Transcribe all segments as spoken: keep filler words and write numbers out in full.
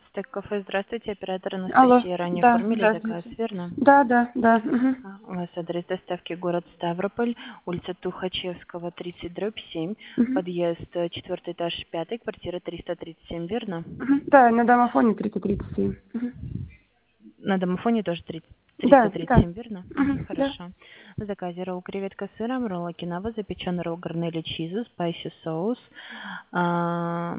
Стек кафе, здравствуйте, оператор Алло, Анастасия. Ранее да, оформили заказ, здравствуйте. верно? Да, да, да. Мгм. А, У вас адрес доставки город Ставрополь, улица Тухачевского, тридцать, дробь семь, Мгм. подъезд э, четвертый этаж, пятый, квартира триста тридцать семь, верно? Мгм. Да, на домофоне тридцать тридцать семь. Мгм. На домофоне тоже тридцать, Да, триста тридцать да. семь, верно? Мгм. Мгм, Да. хорошо. В заказе ролл креветка с сыром, ролл окинава, запеченный ролл гарнели чизу, спайси соус. а,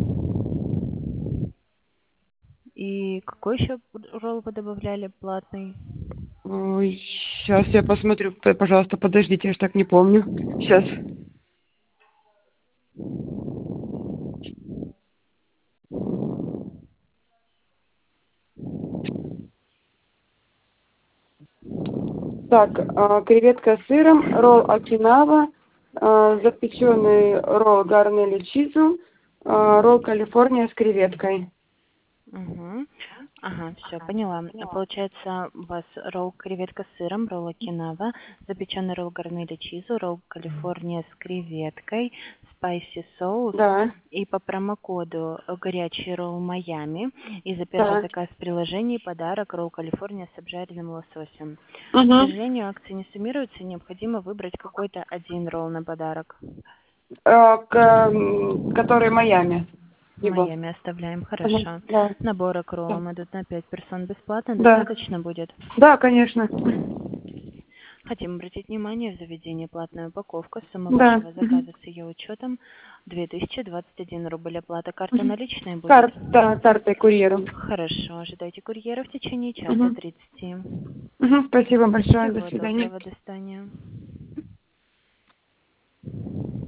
И какой еще ролл вы добавляли платный? Ой, сейчас я посмотрю. П- Пожалуйста, подождите, я ж так не помню. Сейчас. Так, а, креветка с сыром, ролл окинава, а, запеченный ролл гарнели чизу, а, ролл Калифорния с креветкой. Угу. Ага, все, поняла. Получается, у вас ролл креветка с сыром, ролл окинава, запеченный ролл гарнели чизу, ролл Калифорния с креветкой, спайси соус Да, и по промокоду горячий ролл Майами. И за первый да. заказ в приложении подарок ролл Калифорния с обжаренным лососем. К Угу. сожалению, акции не суммируются, необходимо выбрать какой-то один ролл на подарок. А, к, м, который Майами. Его. Майами оставляем, Мгм. хорошо. Да. Наборы к роллам идут на пять персон бесплатно, Да. достаточно будет? Да, конечно. Хотим обратить внимание, в заведении платная упаковка. Сумма Да. вашего Мгм. заказа с ее учетом две тысячи двадцать один рубль. Оплата карта Мгм. наличная будет? Карта, картой курьеру. Хорошо, ожидайте курьера в течение часа Мгм. тридцати. Мгм. Спасибо большое. До Всего свидания. доброго, до свидания.